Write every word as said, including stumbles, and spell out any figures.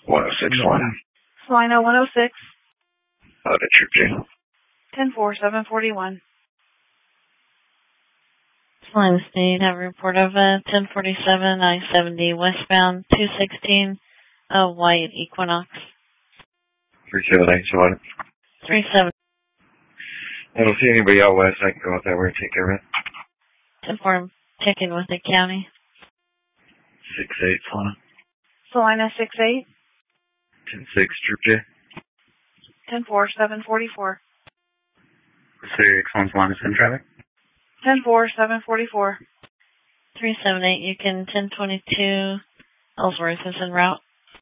one oh six Salina. Salina one oh six. Uh, to Troop J. ten four, seven forty-one. Salina State, have a report of a ten forty-seven, I seventy westbound, two sixteen, a white Equinox. three seven eight, Salina. three seven. I don't see anybody out west. I can go out that way and take care of it. ten four, checking with the county. six eight, Salina. Salina six eight. ten six, Troop J. ten four, seven forty-four. six one, Salina, send traffic. ten four, seven forty-four. three seven eight, you can ten twenty-two, Ellsworth is en route.